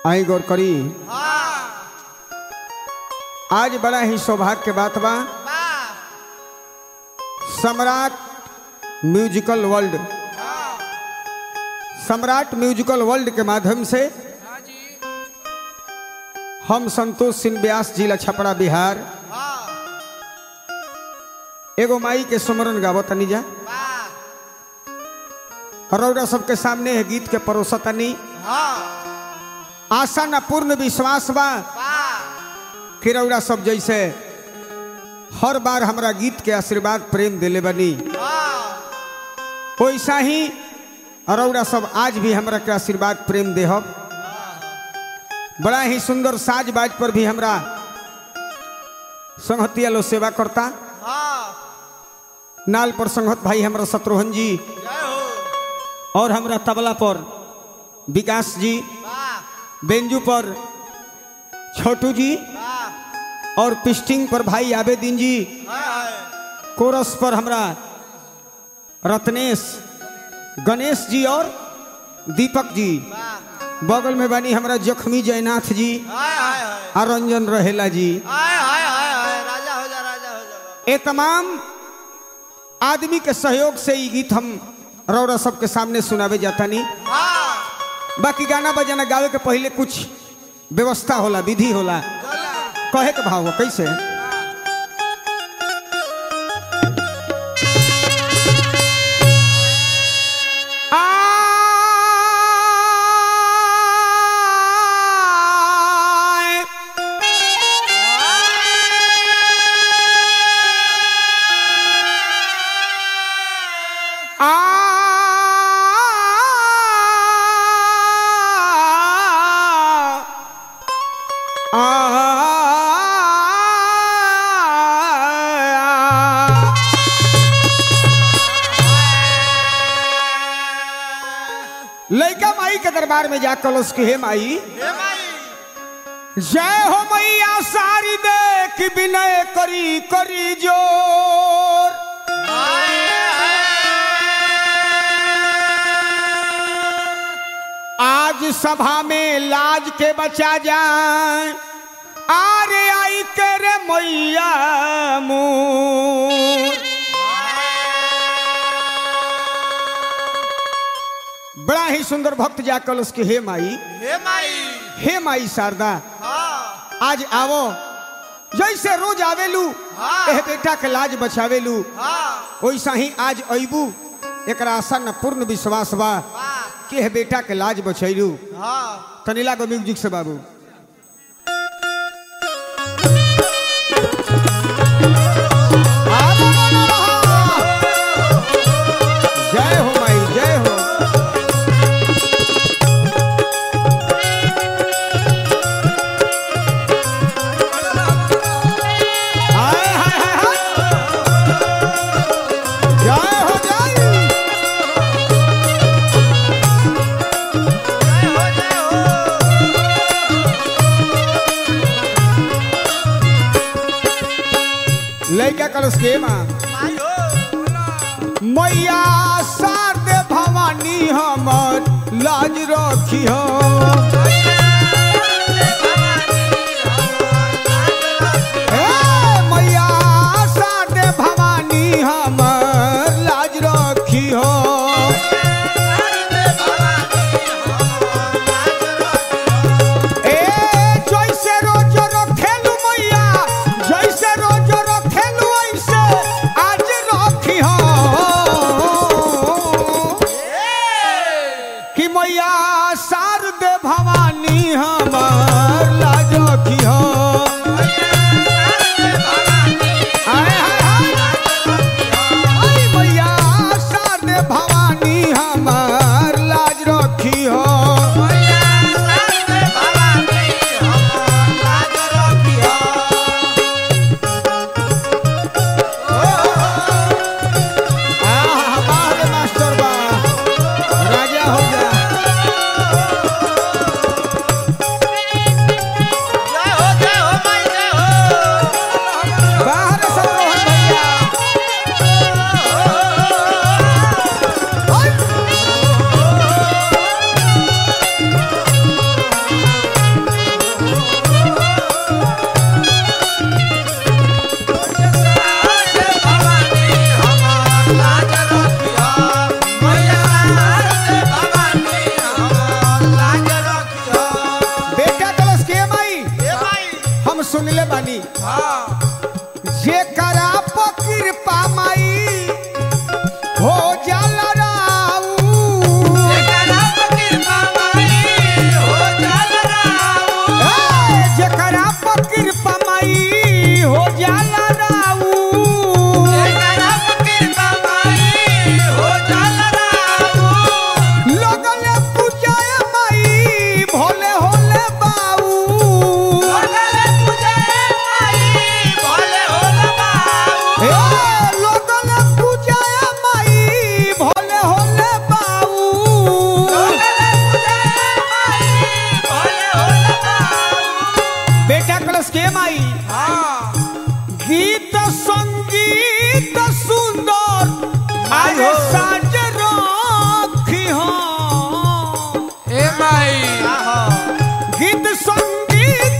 आई गौर करी। आज बड़ा ही सौभाग्य के बात बा। Samrat musical world, Samrat musical world के माध्यम से हम संतोष सिंह व्यास जिला छपरा बिहार एगो माई के सुमरन गावतनी जा रौरा सबके सामने है गीत के परोसतनी। आशा न पूर्ण विश्वास बा कि रौरा सब जैसे हर बार हमरा गीत के आशीर्वाद प्रेम दिले बनी, वैसा ही रौरा सब आज भी हमरा के आशीर्वाद प्रेम देहब। बड़ा ही सुंदर साज बाज पर भी हमरा संहतिया लो सेवा करता। नाल पर संहत भाई हमरा शत्रुघ्न जी और हमरा तबला पर विकास जी, बेंजू पर छोटू जी और पिस्टिंग पर भाई आबेदीन जी, कोरस पर हमरा रत्नेश गणेश जी और दीपक जी, बगल में बनी हमरा जख्मी जयनाथ जी और रंजन रहेला जी। ये तमाम आदमी के सहयोग से ये गीत हम रौरा सबके सामने सुनावे जाता नहीं। बाकी गाना बजाना गावे के पहले कुछ व्यवस्था होला, विधि होला। कहे के भाव कैसे लइका माई के दरबार में जा कलश के हे माई, जय हो मैया सारी देख विनय करी करी जोर। आज सभा में लाज के बचा जाए, आरे आई करे मैया मोर। बड़ा ही सुंदर भक्त जा कलश के हे माई, हे माई, हे माई शारदा, आज आवो जैसे रोज आवेलू एह बेटा के लाज बचावेलू, वैसा ही आज अबू। एक आशा न पूर्ण विश्वास बा कि एह बेटा के लाज बचैलू। तनीला को म्यूजिक से बाबू। जय हो माई, जय हो। लइका कलश के माँ मैया शारदे भवानी हमर लाज रखी हो। मैया शारदे भवानी हमर लाज रखी हो। शारदे भवानी हमर लाज रखी हो। मैया शारदे भवानी हमर लाज रखी हो। मास्टर बा राजा हो जा। बानी जे करा कृपा माई हो जाला राऊ जे करा कृपा माई हो जाला राऊ लगले पूजाए माई भोले होले बाऊ लगले पूजाए माई भोले होले बाऊ बेटा कलश के माई गीत संगीत सुंदर आगे साज रखी हो गीत संगीत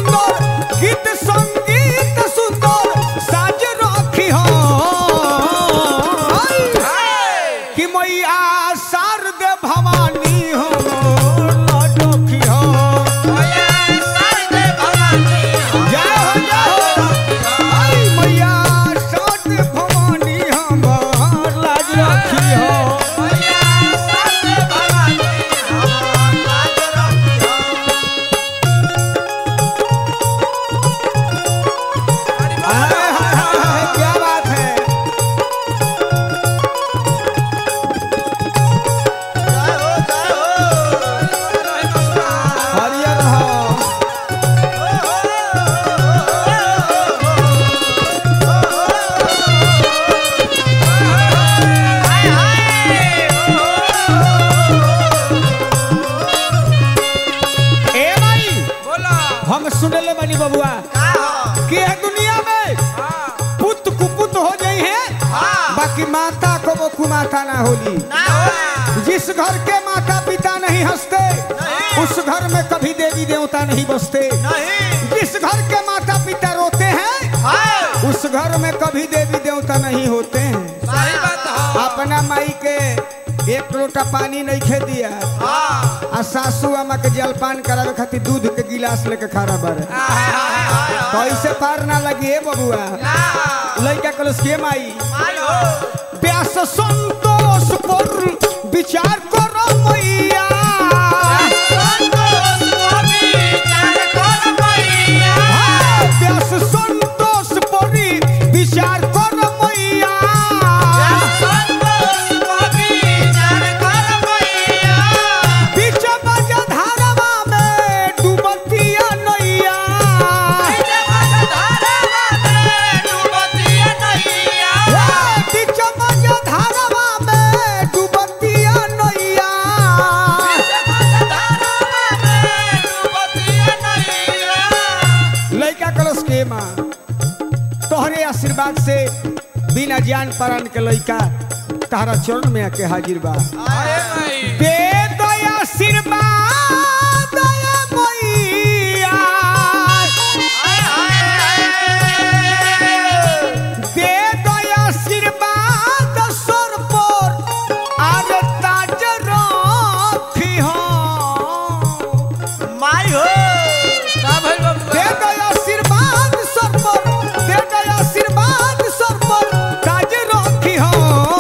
सुंदर साज रखी हो कि मैया शारदे भवानी हो लडोखी हो मैया शारदे भवानी हमार लाज रखी हो क्या बात है हरियर हो ए भाई हम सुनले बानी बबुआ कि है दुनिया में पुत कुपुत हो जाई है बाकी माता को वो कुमाता ना होली जिस घर के माता पिता नहीं हंसते उस घर में कभी देवी देवता नहीं बसते जिस घर के माता पिता रोते हैं उस घर में कभी देवी देवता नहीं होते हैं अपना माई के एक लोटा पानी नहीं खे दिया आ सासू अम्मा के जलपान करावे खातिर दूध के गिलास लेके खड़ा बारे कैसे पार ना लगी है बबुआ लड़का कलश के माई प्यास संतोष पर विचार करो मैया प्यास संतोष पर विचार करो मैया बीच बजा धारवा में डूबतिया नैया बीच बजा धारवा में डूबतिया नैया लड़का कलश के माँ तोहरे आशीर्वाद से बिना जान परान के लड़का तारा चरण में आके हाजिर बा दे दया आशीर्वाद दया मैया दे दया आशीर्वाद सर पर आर ताज रखी हो दे दया आशीर्वाद सर पर दे दया आशीर्वाद सर पर ताज रखी हो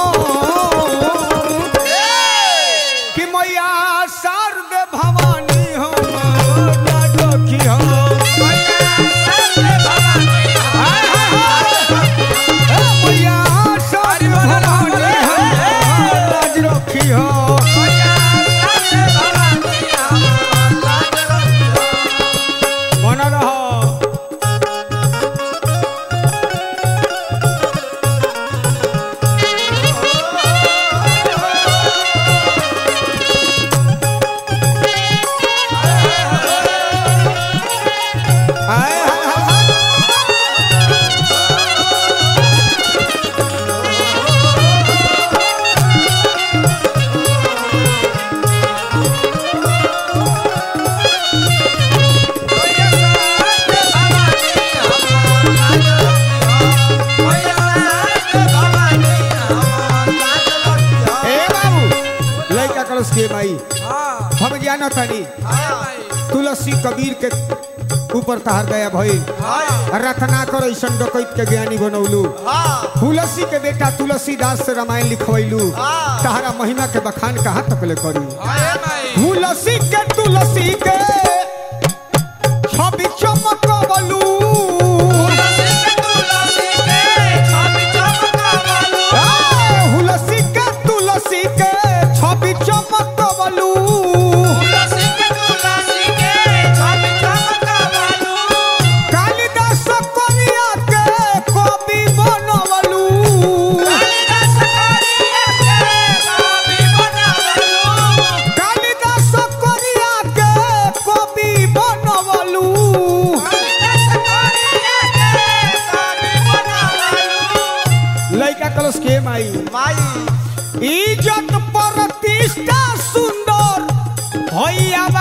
कि मैया शारदे भवानी हो लाज रखी हो मैया शारदे भवानी हो लाज रखी हो मन रहो के भाई हम जाना तानी तुलसी कबीर के ऊपर तहार गया भई रत्ना कर ऐसा डकैत के ज्ञानी बनौलू तुलसी के बेटा तुलसीदास से रामायण लिखवैलू तहारा महिमा के बखान कहाँ तक ले करी तुलसी के छवि चमकवलू तुलसी के छवि चमकवलू कालिदास करिया के कवि बनवलू कालिदास करिया के कवि बनवलू लइका कलश के माई इज्जत प्रतिष्ठा सुंदर होइया